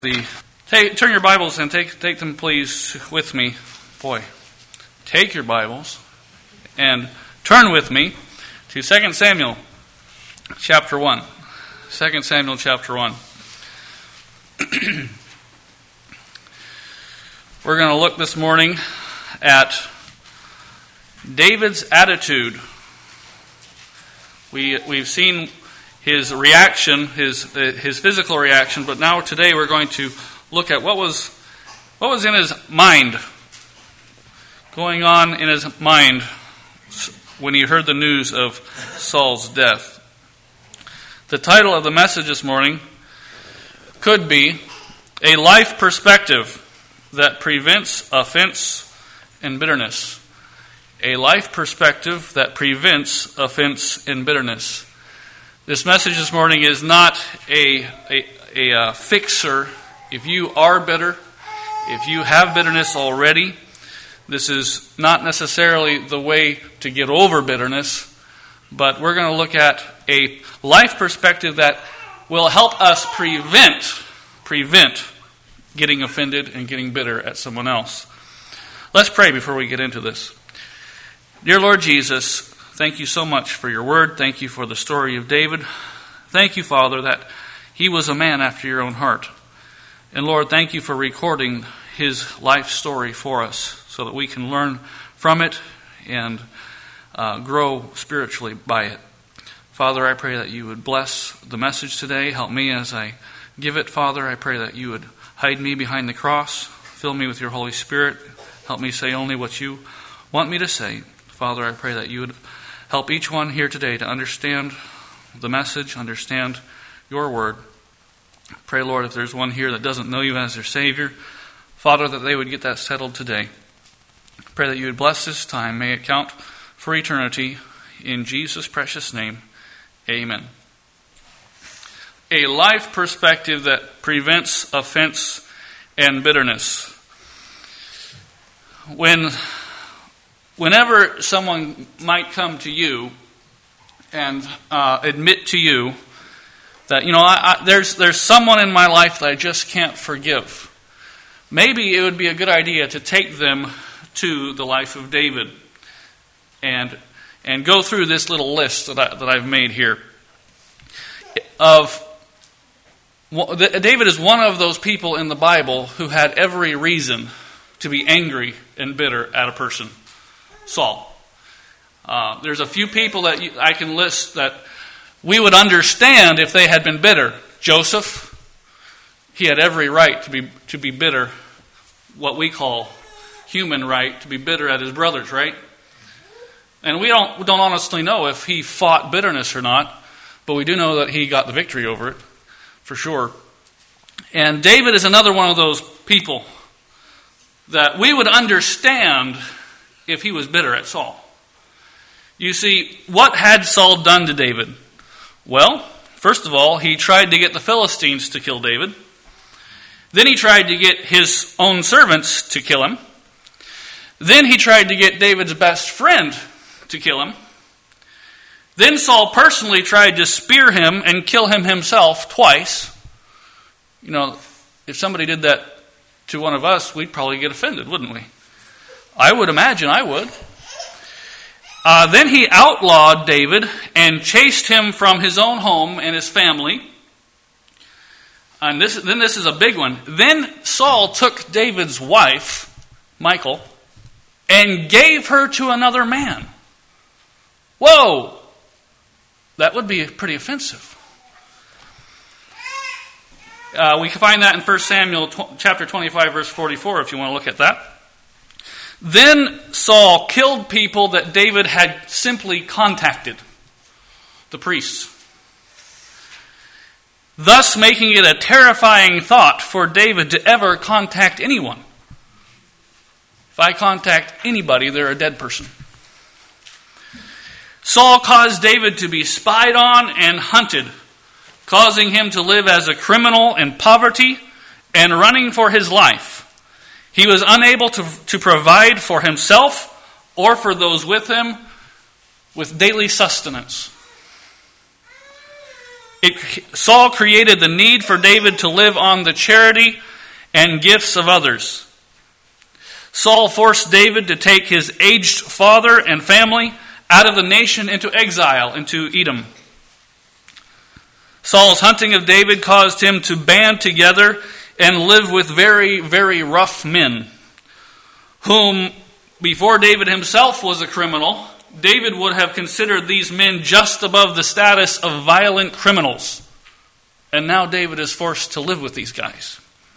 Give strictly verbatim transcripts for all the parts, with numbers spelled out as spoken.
The take, turn your Bibles and take take them, please, with me. Boy, take your Bibles and turn with me to Second Samuel chapter one. Second Samuel chapter one. We're going to look this morning at David's attitude. We we've seen his reaction, his uh, his physical reaction, but now today we're going to look at what was what was in his mind, going on in his mind when he heard the news of Saul's death. The title of the message this morning could be A Life Perspective That Prevents Offense and Bitterness. A life perspective that prevents offense and bitterness. This message this morning is not a, a, a, a fixer. If you are bitter, if you have bitterness already, this is not necessarily the way to get over bitterness, but we're going to look at a life perspective that will help us prevent, prevent getting offended and getting bitter at someone else. Let's pray before we get into this. Dear Lord Jesus, thank you so much for your word. Thank you for the story of David. Thank you, Father, that he was a man after your own heart. And Lord, thank you for recording his life story for us so that we can learn from it and uh, grow spiritually by it. Father, I pray that you would bless the message today. Help me as I give it, Father. I pray that you would hide me behind the cross. Fill me with your Holy Spirit. Help me say only what you want me to say. Father, I pray that you would help each one here today to understand the message, understand your word. Pray, Lord, if there's one here that doesn't know you as their Savior, Father, that they would get that settled today. Pray that you would bless this time. May it count for eternity. In Jesus' precious name, amen. A life perspective that prevents offense and bitterness. When... Whenever someone might come to you and uh, admit to you that, you know, I, I, there's there's someone in my life that I just can't forgive, maybe it would be a good idea to take them to the life of David and and go through this little list that, I, that I've made here. Of well, David is one of those people in the Bible who had every reason to be angry and bitter at a person. Saul. Uh, there's a few people that you, I can list that we would understand if they had been bitter. Joseph, he had every right to be to be bitter, what we call human right, to be bitter at his brothers, right? And we don't we don't honestly know if he fought bitterness or not, but we do know that he got the victory over it, for sure. And David is another one of those people that we would understand if he was bitter at Saul. You see, what had Saul done to David? Well, first of all, he tried to get the Philistines to kill David. Then he tried to get his own servants to kill him. Then he tried to get David's best friend to kill him. Then Saul personally tried to spear him and kill him himself twice. You know, if somebody did that to one of us, we'd probably get offended, wouldn't we? I would imagine I would. Uh, then he outlawed David and chased him from his own home and his family. And this, then this is a big one. Then Saul took David's wife, Michal, and gave her to another man. Whoa! That would be pretty offensive. Uh, we can find that in First Samuel tw- chapter twenty-five, verse forty-four, if you want to look at that. Then Saul killed people that David had simply contacted, the priests, thus making it a terrifying thought for David to ever contact anyone. If I contact anybody, they're a dead person. Saul caused David to be spied on and hunted, causing him to live as a criminal in poverty and running for his life. He was unable to, to provide for himself or for those with him with daily sustenance. It, Saul created the need for David to live on the charity and gifts of others. Saul forced David to take his aged father and family out of the nation into exile, into Edom. Saul's hunting of David caused him to band together and live with very, very rough men, whom, before David himself was a criminal, David would have considered these men just above the status of violent criminals. And now David is forced to live with these guys.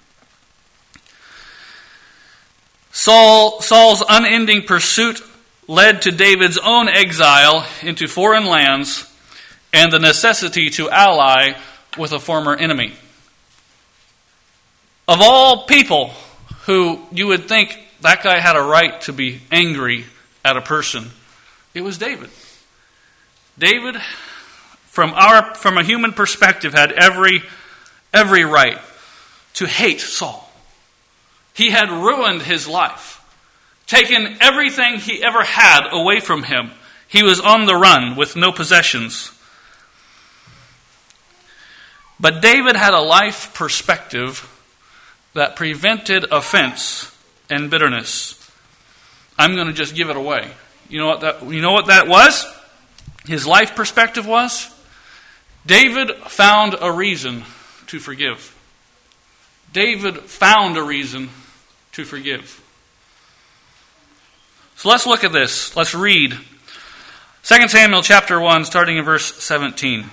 Saul, Saul's unending pursuit led to David's own exile into foreign lands and the necessity to ally with a former enemy. Of all people who you would think that guy had a right to be angry at a person, it was David. David, from our from a human perspective, had every every right to hate Saul. He had ruined his life, taken everything he ever had away from him. He was on the run with no possessions. But David had a life perspective that prevented offense and bitterness. I'm going to just give it away. You know what that, you know what that was? His life perspective was? David found a reason to forgive. David found a reason to forgive. So let's look at this. Let's read Second Samuel chapter one, starting in verse seventeen.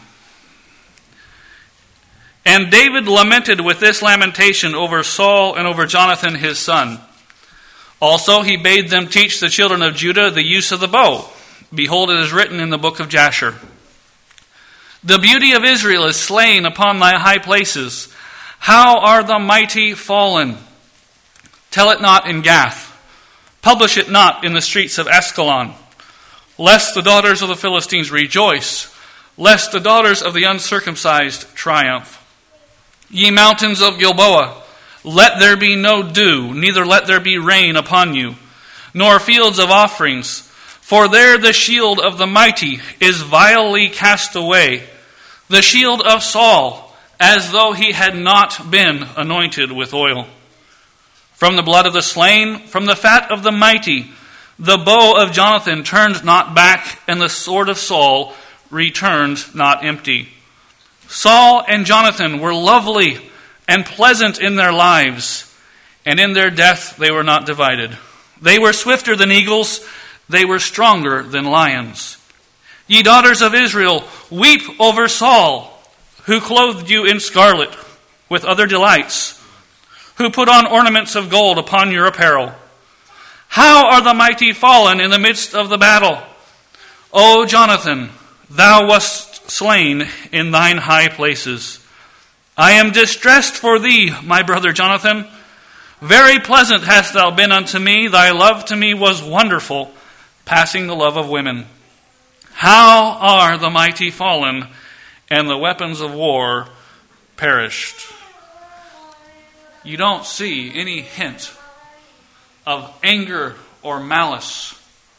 And David lamented with this lamentation over Saul and over Jonathan his son. Also he bade them teach the children of Judah the use of the bow. Behold, it is written in the book of Jasher. The beauty of Israel is slain upon thy high places. How are the mighty fallen? Tell it not in Gath. Publish it not in the streets of Askelon. Lest the daughters of the Philistines rejoice. Lest the daughters of the uncircumcised triumph. Ye mountains of Gilboa, let there be no dew, neither let there be rain upon you, nor fields of offerings. For there the shield of the mighty is vilely cast away, the shield of Saul, as though he had not been anointed with oil. From the blood of the slain, from the fat of the mighty, the bow of Jonathan turned not back, and the sword of Saul returned not empty. Saul and Jonathan were lovely and pleasant in their lives, and in their death they were not divided. They were swifter than eagles, they were stronger than lions. Ye daughters of Israel, weep over Saul, who clothed you in scarlet with other delights, who put on ornaments of gold upon your apparel. How are the mighty fallen in the midst of the battle? O Jonathan, thou wast slain in thine high places. I am distressed for thee, my brother Jonathan. Very pleasant hast thou been unto me. Thy love to me was wonderful, passing the love of women. How are the mighty fallen, and the weapons of war perished? You don't see any hint of anger or malice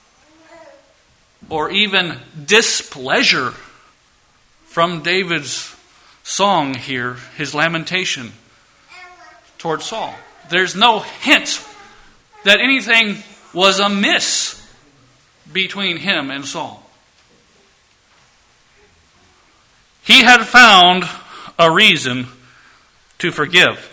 or even displeasure from David's song here, his lamentation toward Saul. There's no hint that anything was amiss between him and Saul. He had found a reason to forgive.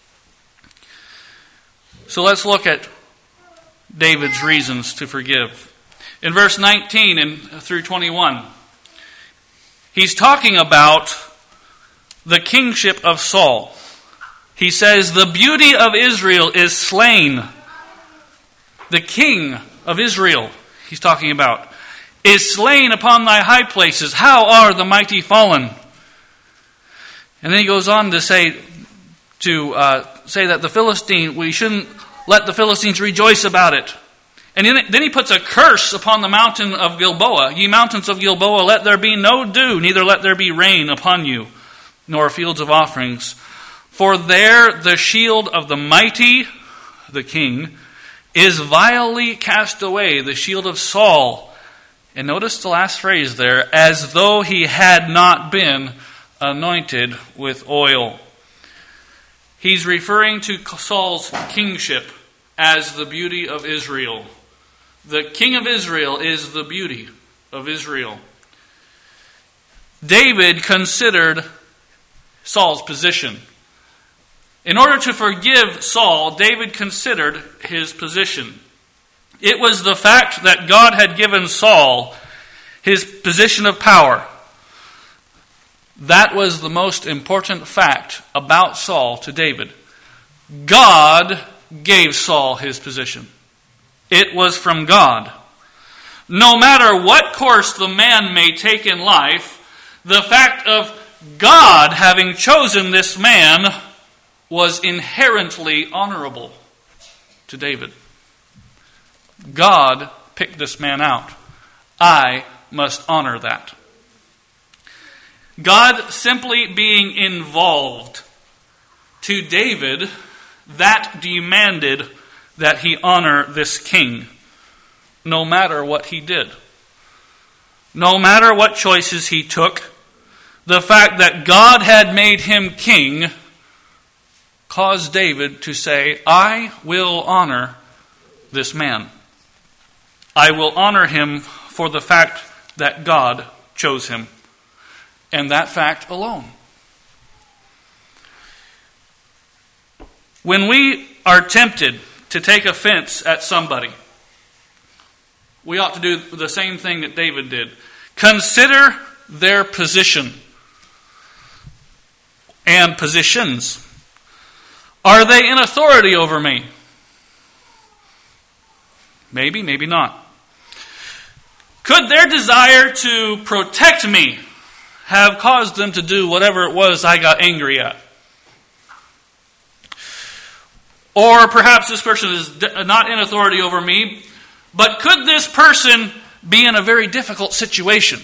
So let's look at David's reasons to forgive. In verse nineteen and through twenty-one, he's talking about the kingship of Saul. He says, the beauty of Israel is slain. The king of Israel, he's talking about, is slain upon thy high places. How are the mighty fallen? And then he goes on to say, to uh, say that the Philistine, we shouldn't let the Philistines rejoice about it. And then he puts a curse upon the mountain of Gilboa. Ye mountains of Gilboa, let there be no dew, neither let there be rain upon you, nor fields of offerings. For there the shield of the mighty, the king, is vilely cast away, the shield of Saul. And notice the last phrase there, as though he had not been anointed with oil. He's referring to Saul's kingship as the beauty of Israel. The king of Israel is the beauty of Israel. David considered Saul's position. In order to forgive Saul, David considered his position. It was the fact that God had given Saul his position of power. That was the most important fact about Saul to David. God gave Saul his position. It was from God. No matter what course the man may take in life, the fact of God having chosen this man was inherently honorable to David. God picked this man out. I must honor that. God simply being involved, to David, that demanded that he honor this king, no matter what he did. No matter what choices he took, the fact that God had made him king caused David to say, I will honor this man. I will honor him for the fact that God chose him. And that fact alone. When we are tempted to take offense at somebody, we ought to do the same thing that David did. Consider their position and positions. Are they in authority over me? Maybe, maybe not. Could their desire to protect me have caused them to do whatever it was I got angry at? Or perhaps this person is not in authority over me, but could this person be in a very difficult situation?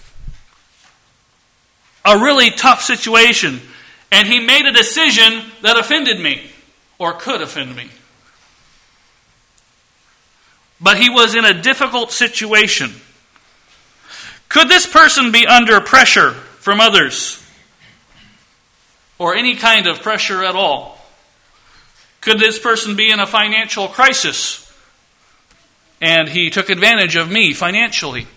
A really tough situation, and he made a decision that offended me, or could offend me. But he was in a difficult situation. Could this person be under pressure from others? Or any kind of pressure at all? Could this person be in a financial crisis and he took advantage of me financially?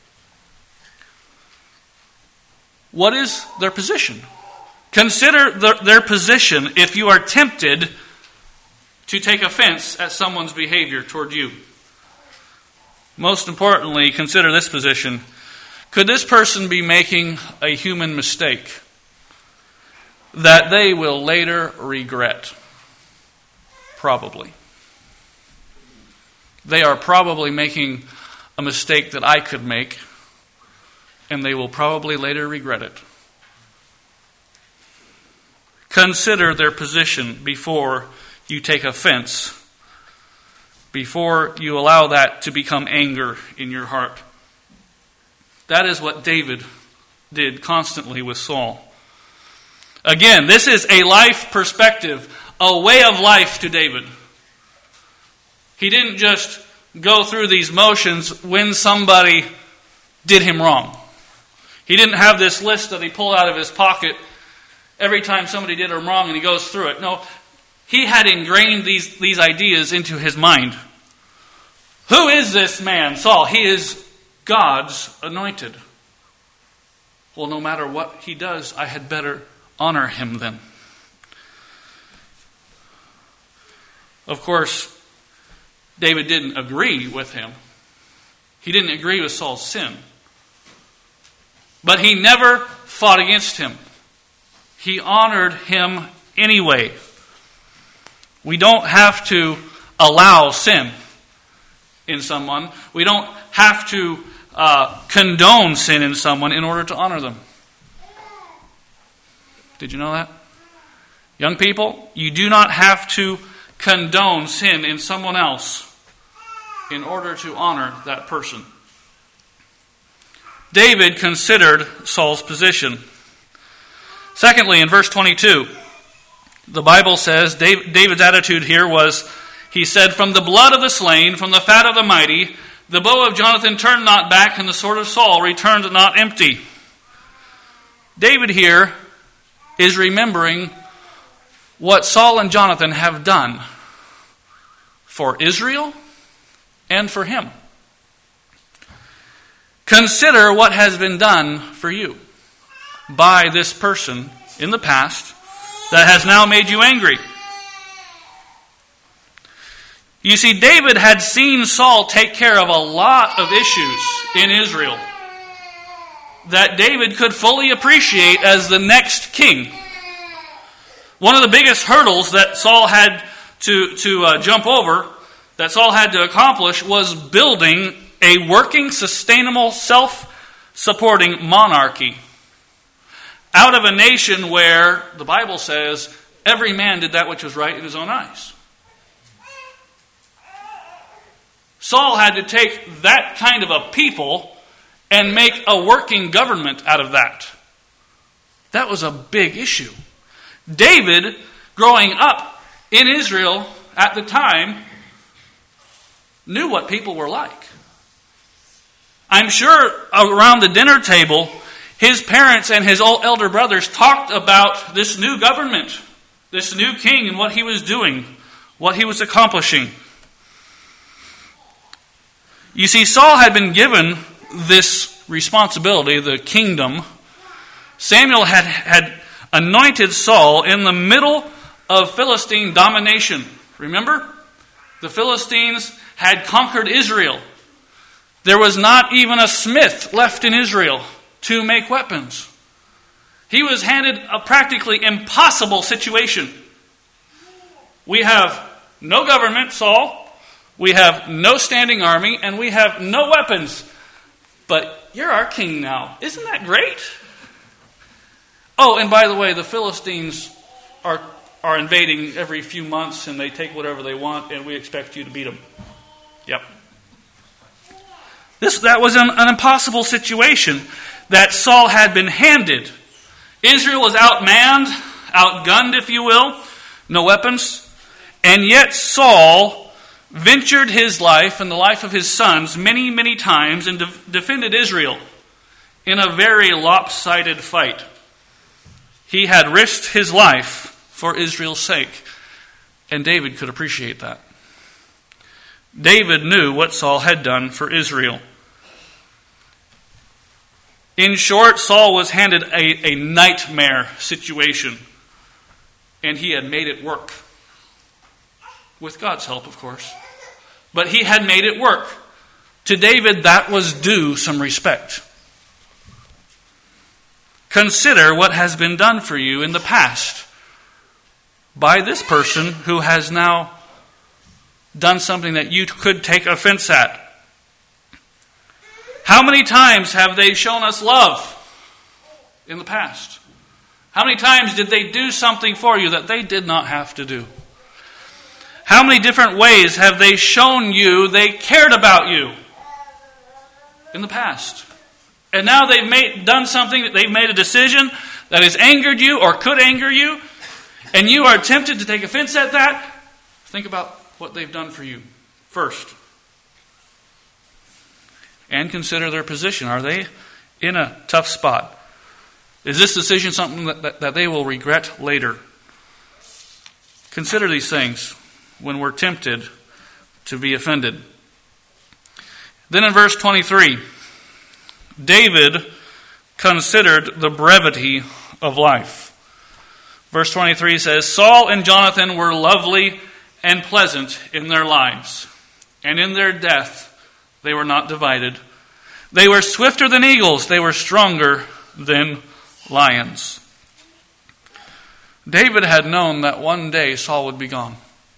What is their position? Consider the, their position if you are tempted to take offense at someone's behavior toward you. Most importantly, consider this position. Could this person be making a human mistake that they will later regret? Probably. They are probably making a mistake that I could make, and they will probably later regret it. Consider their position before you take offense, before you allow that to become anger in your heart. That is what David did constantly with Saul. Again, this is a life perspective, a way of life to David. He didn't just go through these motions when somebody did him wrong. He didn't have this list that he pulled out of his pocket every time somebody did him wrong and he goes through it. No, he had ingrained these, these ideas into his mind. Who is this man, Saul? He is God's anointed. Well, no matter what he does, I had better honor him then. Of course, David didn't agree with him. He didn't agree with Saul's sin. But he never fought against him. He honored him anyway. We don't have to allow sin in someone. We don't have to uh, condone sin in someone in order to honor them. Did you know that? Young people, you do not have to condone sin in someone else in order to honor that person. David considered Saul's position. Secondly, in verse twenty-two, the Bible says David's attitude here was, he said, "From the blood of the slain, from the fat of the mighty, the bow of Jonathan turned not back, and the sword of Saul returned not empty." David here is remembering what Saul and Jonathan have done for Israel and for him. Consider what has been done for you by this person in the past that has now made you angry. You see, David had seen Saul take care of a lot of issues in Israel that David could fully appreciate as the next king. One of the biggest hurdles that Saul had to, to uh, jump over, that Saul had to accomplish, was building a working, sustainable, self-supporting monarchy out of a nation where the Bible says every man did that which was right in his own eyes. Saul had to take that kind of a people and make a working government out of that. That was a big issue. David, growing up in Israel at the time, knew what people were like. I'm sure around the dinner table, his parents and his old elder brothers talked about this new government, this new king and what he was doing, what he was accomplishing. You see, Saul had been given this responsibility, the kingdom. Samuel had, had anointed Saul in the middle of Philistine domination. Remember? The Philistines had conquered Israel. There was not even a smith left in Israel to make weapons. He was handed a practically impossible situation. We have no government, Saul. We have no standing army, and we have no weapons. But you're our king now. Isn't that great? Oh, and by the way, the Philistines are, are invading every few months, and they take whatever they want, and we expect you to beat them. Yep. This, that was an, an impossible situation that Saul had been handed. Israel was outmanned, outgunned, if you will, no weapons. And yet Saul ventured his life and the life of his sons many, many times and de- defended Israel in a very lopsided fight. He had risked his life for Israel's sake, and David could appreciate that. David knew what Saul had done for Israel. In short, Saul was handed a, a nightmare situation, and he had made it work. With God's help, of course. But he had made it work. To David, that was due some respect. Consider what has been done for you in the past by this person who has now done something that you could take offense at. How many times have they shown us love in the past? How many times did they do something for you that they did not have to do? How many different ways have they shown you they cared about you in the past? And now they've made, done something, they've made a decision that has angered you or could anger you, and you are tempted to take offense at that. Think about what they've done for you first. And consider their position. Are they in a tough spot? Is this decision something that, that, that they will regret later? Consider these things when we're tempted to be offended. Then in verse twenty-three, David considered the brevity of life. Verse twenty-three says, Saul and Jonathan were lovely and pleasant in their lives, and in their death they were not divided. They were swifter than eagles, they were stronger than lions. David had known that one day Saul would be gone.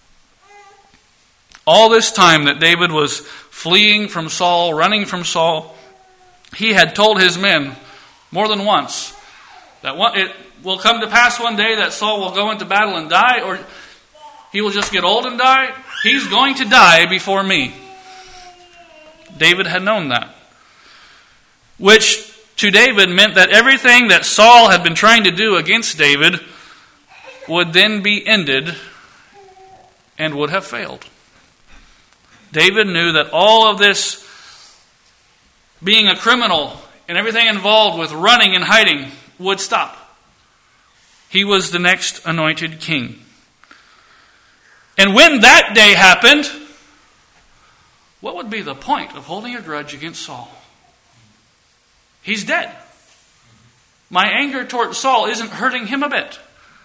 All this time that David was fleeing from Saul, running from Saul, he had told his men more than once that one, it will come to pass one day that Saul will go into battle and die, or he will just get old and die. He's going to die before me. David had known that. Which to David meant that everything that Saul had been trying to do against David would then be ended and would have failed. David knew that all of this being a criminal and everything involved with running and hiding would stop. He was the next anointed king. And when that day happened, what would be the point of holding a grudge against Saul? He's dead. My anger toward Saul isn't hurting him a bit.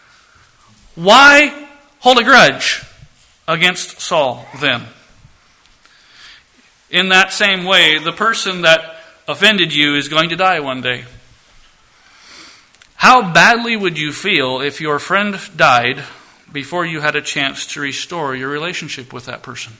Why hold a grudge against Saul then? In that same way, the person that offended you is going to die one day. How badly would you feel if your friend died before you had a chance to restore your relationship with that person?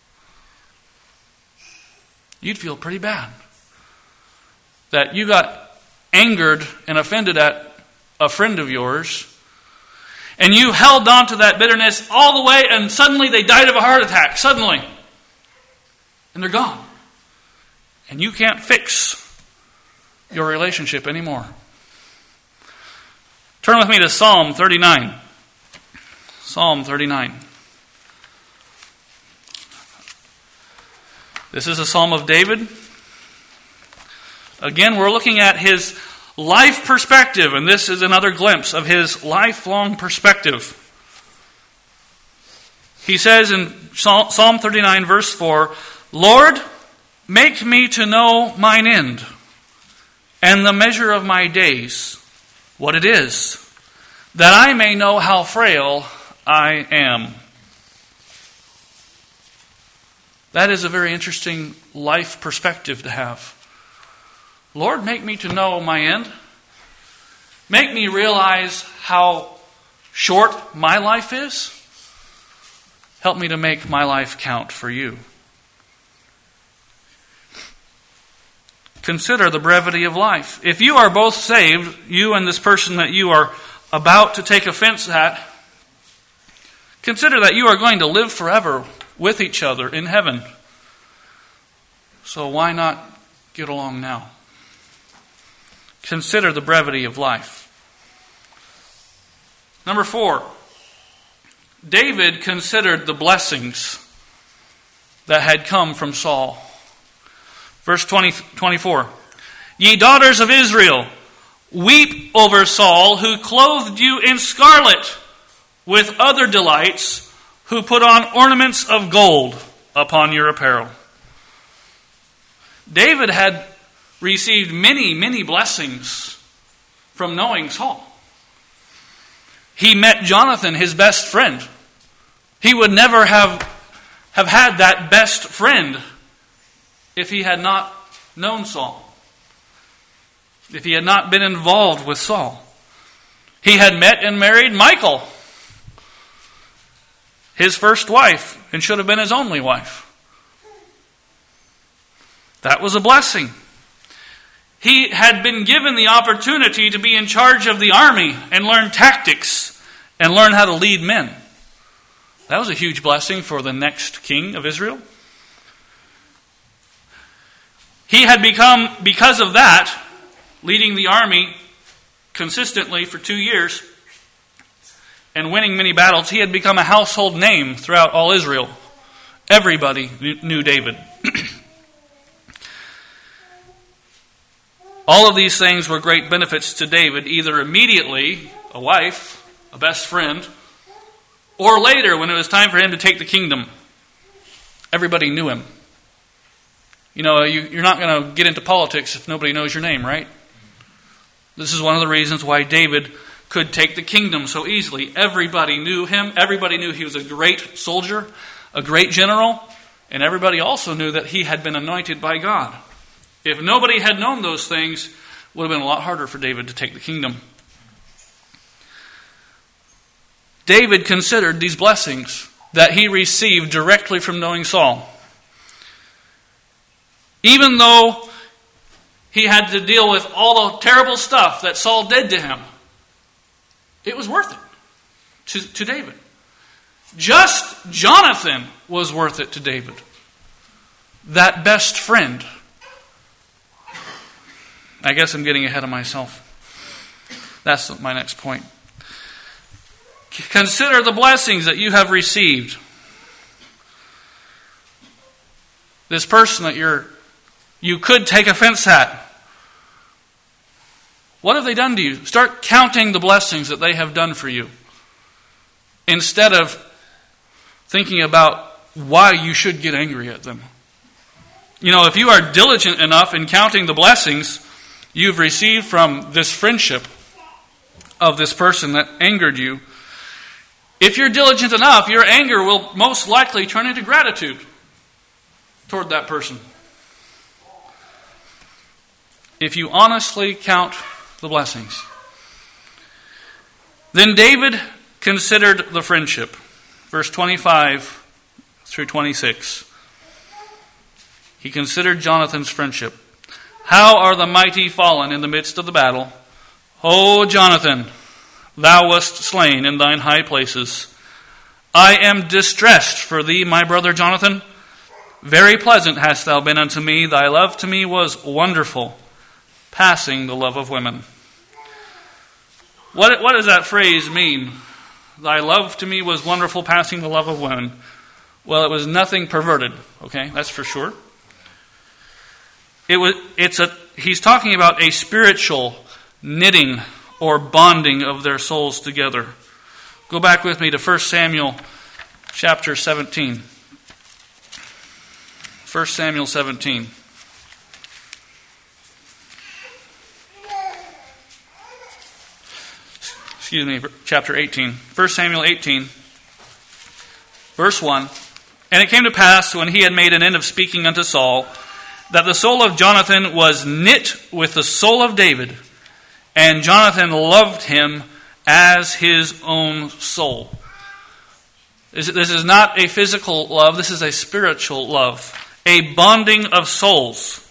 You'd feel pretty bad. That you got angered and offended at a friend of yours, and you held on to that bitterness all the way, and suddenly they died of a heart attack. Suddenly. And they're gone. And you can't fix your relationship anymore. Turn with me to Psalm thirty-nine. Psalm thirty-nine. This is a psalm of David. Again, we're looking at his life perspective, and this is another glimpse of his lifelong perspective. He says in Psalm thirty-nine, verse four, Lord, make me to know mine end, and the measure of my days, what it is, that I may know how frail I am. That is a very interesting life perspective to have. Lord, make me to know my end. Make me realize how short my life is. Help me to make my life count for you. Consider the brevity of life. If you are both saved, you and this person that you are about to take offense at, consider that you are going to live forever with each other in heaven. So why not get along now? Consider the brevity of life. Number four, David considered the blessings that had come from Saul. Verse twenty, twenty-four. Ye daughters of Israel, weep over Saul, who clothed you in scarlet, with other delights, who put on ornaments of gold upon your apparel. David had received many, many blessings from knowing Saul. He met Jonathan, his best friend. He would never have, have had that best friend if he had not known Saul. If he had not been involved with Saul. He had met and married Michal, his first wife, and should have been his only wife. That was a blessing. He had been given the opportunity to be in charge of the army and learn tactics and learn how to lead men. That was a huge blessing for the next king of Israel. He had become, because of that, leading the army consistently for two years and winning many battles, he had become a household name throughout all Israel. Everybody knew David. All of these things were great benefits to David, either immediately, a wife, a best friend, or later when it was time for him to take the kingdom. Everybody knew him. You know, you, you're not going to get into politics if nobody knows your name, right? This is one of the reasons why David could take the kingdom so easily. Everybody knew him. Everybody knew he was a great soldier, a great general, and everybody also knew that he had been anointed by God. If nobody had known those things, it would have been a lot harder for David to take the kingdom. David considered these blessings that he received directly from knowing Saul. Even though he had to deal with all the terrible stuff that Saul did to him, it was worth it to, to David. Just Jonathan was worth it to David. That best friend. I guess I'm getting ahead of myself. That's my next point. Consider the blessings that you have received. This person that you're you could take offense at. What have they done to you? Start counting the blessings that they have done for you, instead of thinking about why you should get angry at them. You know, if you are diligent enough in counting the blessings you've received from this friendship of this person that angered you, if you're diligent enough, your anger will most likely turn into gratitude toward that person. If you honestly count the blessings. Then David considered the friendship. Verse twenty-five through twenty-six. He considered Jonathan's friendship. How are the mighty fallen in the midst of the battle? O Jonathan, thou wast slain in thine high places. I am distressed for thee, my brother Jonathan. Very pleasant hast thou been unto me. Thy love to me was wonderful, passing the love of women. What, what does that phrase mean? Thy love to me was wonderful, passing the love of women. Well, it was nothing perverted, okay? That's for sure. It was. It's a. He's talking about a spiritual knitting or bonding of their souls together. Go back with me to First Samuel chapter seventeen. First Samuel seventeen. Excuse me, chapter eighteen. First Samuel eighteen, verse one. And it came to pass, when he had made an end of speaking unto Saul, that the soul of Jonathan was knit with the soul of David, and Jonathan loved him as his own soul. This is not a physical love, this is a spiritual love, a bonding of souls.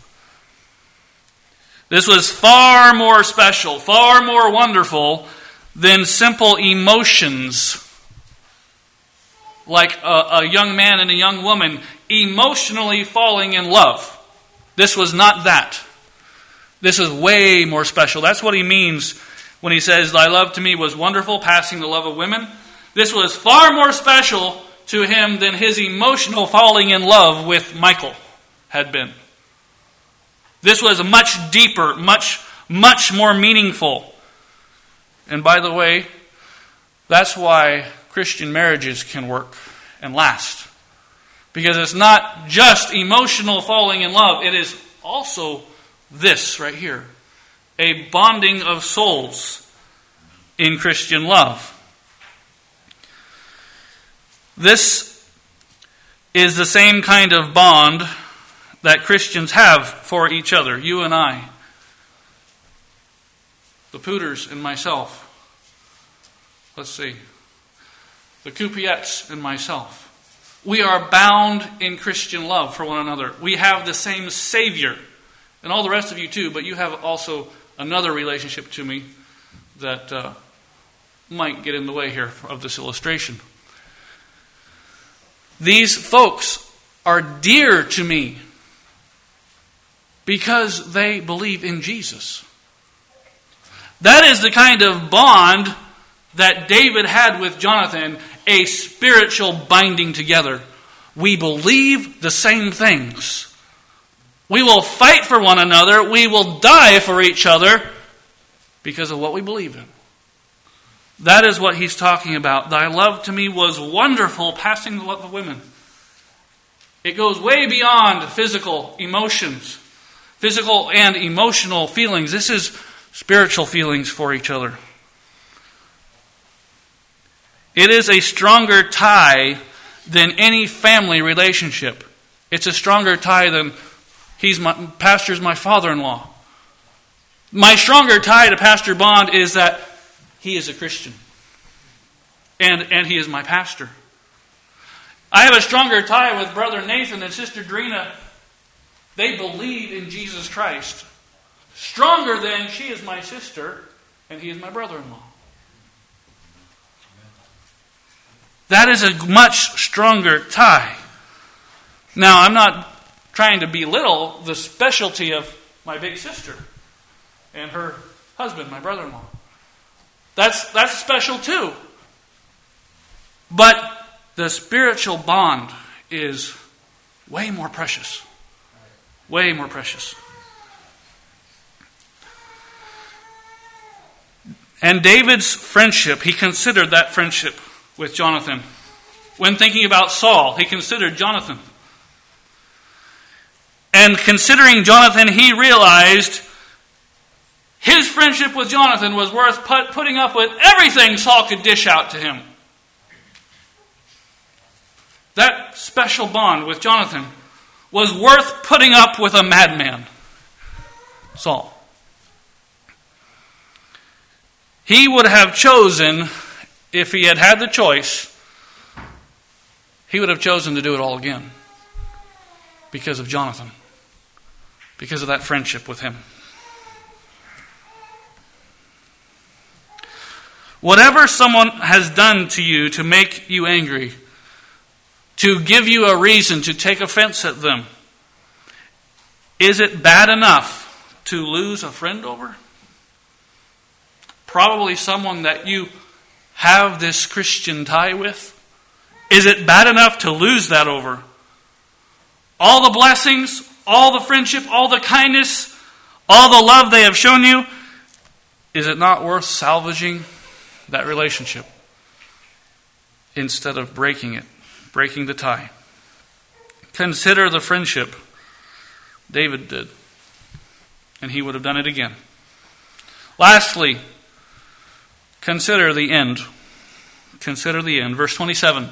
This was far more special, far more wonderful than simple emotions, like a, a young man and a young woman emotionally falling in love. This was not that. This is way more special. That's what he means when he says, thy love to me was wonderful, passing the love of women. This was far more special to him than his emotional falling in love with Michal had been. This was much deeper, much, much more meaningful. And by the way, that's why Christian marriages can work and last. Because it's not just emotional falling in love. It is also this right here. A bonding of souls in Christian love. This is the same kind of bond that Christians have for each other. You and I. The Pooters and myself. Let's see. The Coupiettes and myself. We are bound in Christian love for one another. We have the same Savior. And all the rest of you too, but you have also another relationship to me that uh, might get in the way here of this illustration. These folks are dear to me because they believe in Jesus. That is the kind of bond that David had with Jonathan, a spiritual binding together. We believe the same things. We will fight for one another. We will die for each other because of what we believe in. That is what he's talking about. Thy love to me was wonderful, passing the love of women. It goes way beyond physical emotions, physical and emotional feelings. This is spiritual feelings for each other. It is a stronger tie than any family relationship. It's a stronger tie than he's my pastor's my father-in-law. My stronger tie to Pastor Bond is that he is a Christian. And, and he is my pastor. I have a stronger tie with Brother Nathan and Sister Drina. They believe in Jesus Christ. Stronger than she is my sister and he is my brother-in-law. That is a much stronger tie. Now, I'm not trying to belittle the specialty of my big sister and her husband, my brother-in-law. That's, that's special too. But the spiritual bond is way more precious. Way more precious. And David's friendship, he considered that friendship with Jonathan. When thinking about Saul, he considered Jonathan. And considering Jonathan, he realized his friendship with Jonathan was worth put, putting up with everything Saul could dish out to him. That special bond with Jonathan was worth putting up with a madman, Saul. He would have chosen, if he had had the choice, he would have chosen to do it all again because of Jonathan, because of that friendship with him. Whatever someone has done to you to make you angry, to give you a reason to take offense at them, is it bad enough to lose a friend over? Probably someone that you have this Christian tie with. Is it bad enough to lose that over? All the blessings, all the friendship, all the kindness, all the love they have shown you, is it not worth salvaging that relationship instead of breaking it, breaking the tie? Consider the friendship David did, and he would have done it again. Lastly, consider the end. Consider the end. Verse twenty-seven.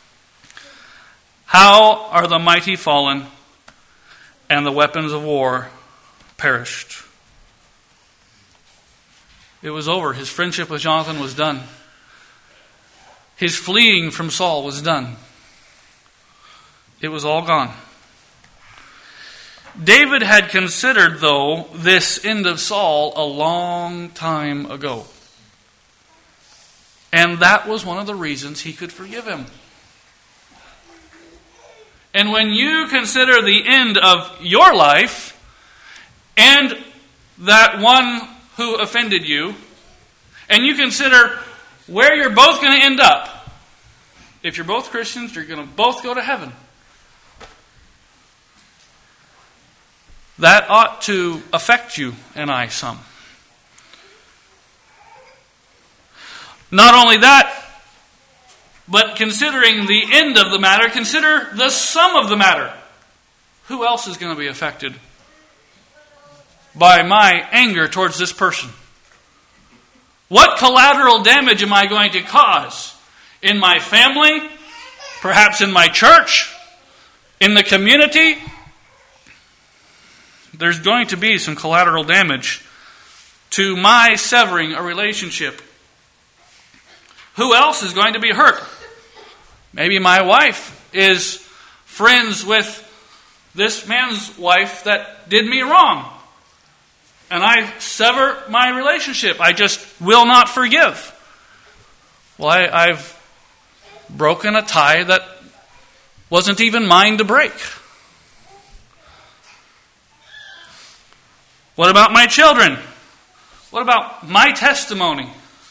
How are the mighty fallen, and the weapons of war perished? It was over. His friendship with Jonathan was done. His fleeing from Saul was done. It was all gone. David had considered, though, this end of Saul a long time ago. And that was one of the reasons he could forgive him. And when you consider the end of your life and that one who offended you, and you consider where you're both going to end up. If you're both Christians, you're going to both go to heaven. That ought to affect you and I some. Not only that, but considering the end of the matter, consider the sum of the matter. Who else is going to be affected by my anger towards this person? What collateral damage am I going to cause in my family, perhaps in my church, in the community? There's going to be some collateral damage to my severing a relationship. Who else is going to be hurt? Maybe my wife is friends with this man's wife that did me wrong. And I sever my relationship. I just will not forgive. Well, I, I've broken a tie that wasn't even mine to break. What about my children? What about my testimony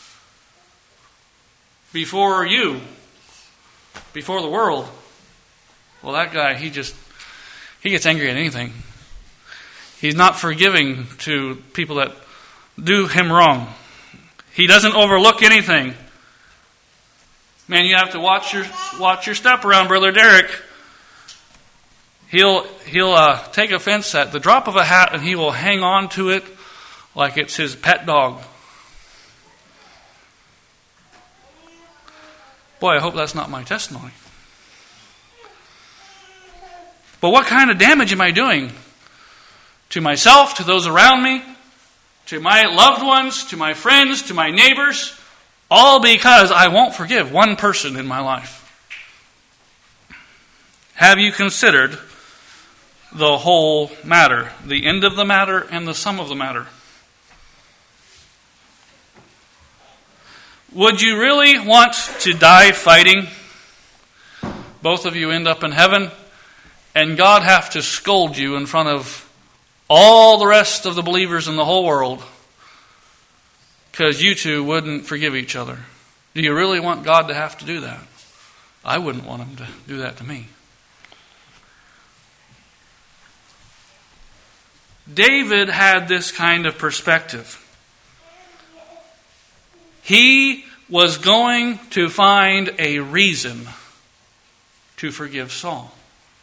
before you, before the world? Well, that guy, he just, he gets angry at anything. He's not forgiving to people that do him wrong. He doesn't overlook anything. Man, you have to watch your watch your step around, Brother Derek. He'll he'll uh, take offense at the drop of a hat, and he will hang on to it like it's his pet dog. Boy, I hope that's not my testimony. But what kind of damage am I doing? To myself, to those around me, to my loved ones, to my friends, to my neighbors, all because I won't forgive one person in my life. Have you considered the whole matter, the end of the matter and the sum of the matter? Would you really want to die fighting? Both of you end up in heaven, and God have to scold you in front of all the rest of the believers in the whole world because you two wouldn't forgive each other. Do you really want God to have to do that? I wouldn't want him to do that to me. David had this kind of perspective. He was going to find a reason to forgive Saul.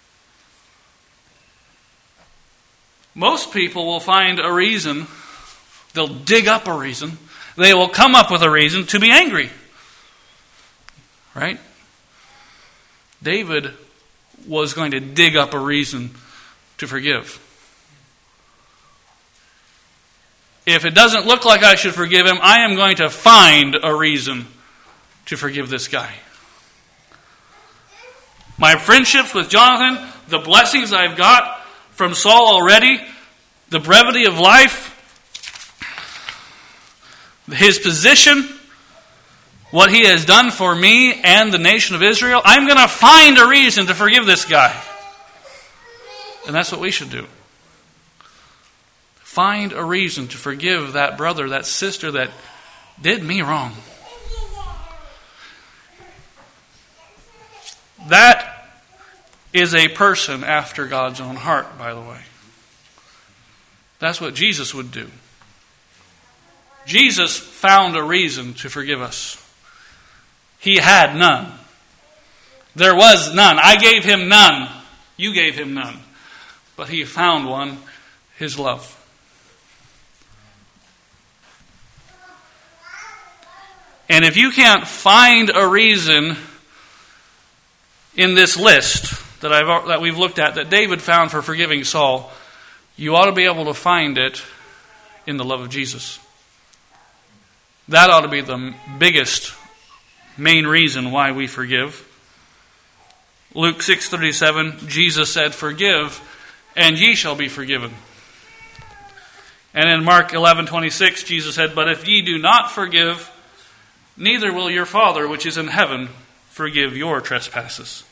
Most people will find a reason, they'll dig up a reason, they will come up with a reason to be angry. Right? David was going to dig up a reason to forgive. If it doesn't look like I should forgive him, I am going to find a reason to forgive this guy. My friendships with Jonathan, the blessings I've got from Saul already, the brevity of life, his position, what he has done for me and the nation of Israel, I'm going to find a reason to forgive this guy. And that's what we should do. Find a reason to forgive that brother, that sister that did me wrong. That is a person after God's own heart, by the way. That's what Jesus would do. Jesus found a reason to forgive us. He had none. There was none. I gave him none. You gave him none. But he found one, his love. And if you can't find a reason in this list that I've that we've looked at, that David found for forgiving Saul, you ought to be able to find it in the love of Jesus. That ought to be the biggest, main reason why we forgive. Luke six thirty-seven, Jesus said, "Forgive, and ye shall be forgiven." And in Mark eleven twenty-six, Jesus said, "But if ye do not forgive, neither will your Father which is in heaven forgive your trespasses."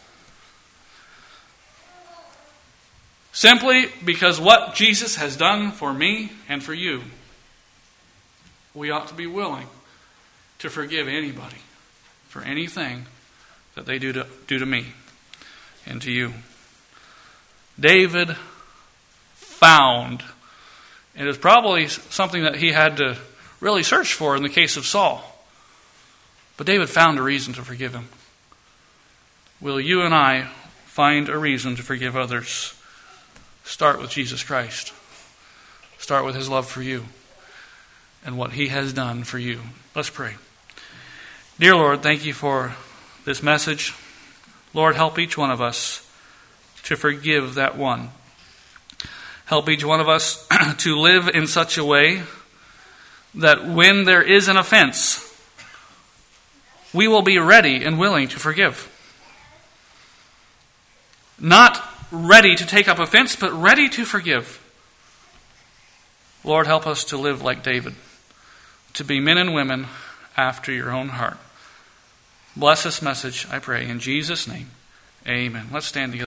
Simply because what Jesus has done for me and for you, we ought to be willing to forgive anybody for anything that they do to, do to me and to you. David found, and it was probably something that he had to really search for in the case of Saul, but David found a reason to forgive him. Will you and I find a reason to forgive others? Start with Jesus Christ. Start with his love for you and what he has done for you. Let's pray. Dear Lord, thank you for this message. Lord, help each one of us to forgive that one. Help each one of us to live in such a way that when there is an offense, we will be ready and willing to forgive. Not ready to take up offense, but ready to forgive. Lord, help us to live like David, to be men and women after your own heart. Bless this message, I pray, in Jesus' name. Amen. Let's stand together.